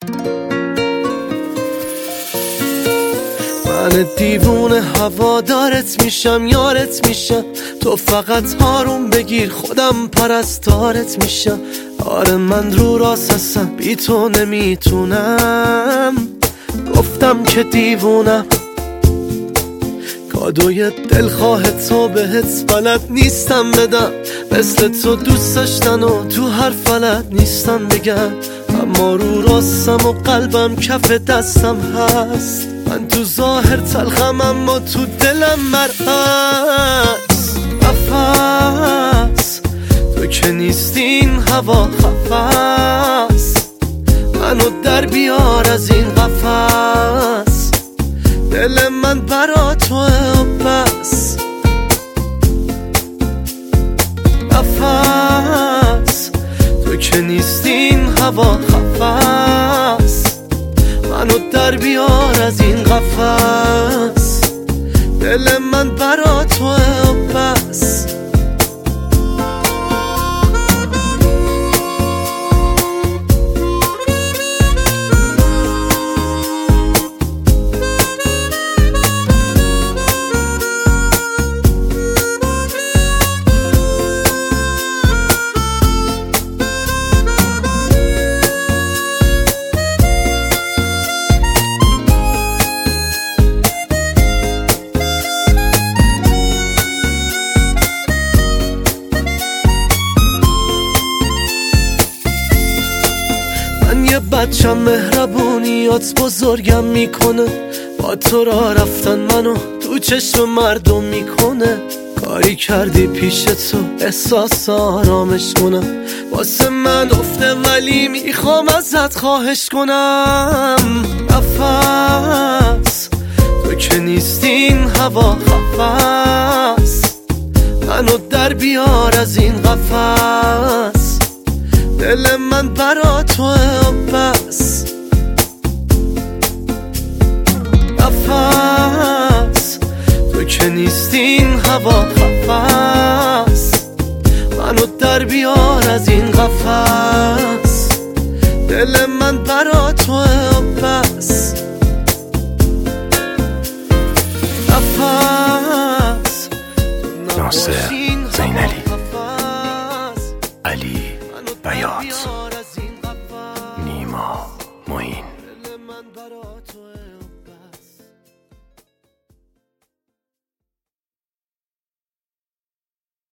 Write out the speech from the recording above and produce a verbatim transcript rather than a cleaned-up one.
من دیوونه هوادارت میشم، یارت میشم، تو فقط هارون بگیر خودم پرستارت میشم. آره من رو راست هستم، بی تو نمیتونم، گفتم که دیوونم. کادوی دلخواه تو بهت بلد نیستم بدم، مثل تو دوست داشتن و تو هر فلت نیستم بگم. اما رو راستم و قلبم کف دستم هست، من تو ظاهر تلخم اما تو دلم مرهست. نفس تو که نیستین هوا خفست، منو در بیار از این قفس. دل من برا توه و بس. نفس تو که نیستین هوا خفست، منو در بیار از این قفس. دل من برا توه و بس. یه بچم مهربونیات بزرگم میکنه، با تو را رفتن منو تو چشم مردم میکنه. کاری کردی پیش تو احساس آرامش کنم، واسه من افته ولی میخوام ازت خواهش کنم. نفس تو که نیستین هوا خفست، منو در بیار از این قفس. دل من برا توه و بس. نفس تو که نیستین هوا خفست، منو در بیار از این قفس. دل من برا توه و بس. نفس ناصر زینلی، علی بیات.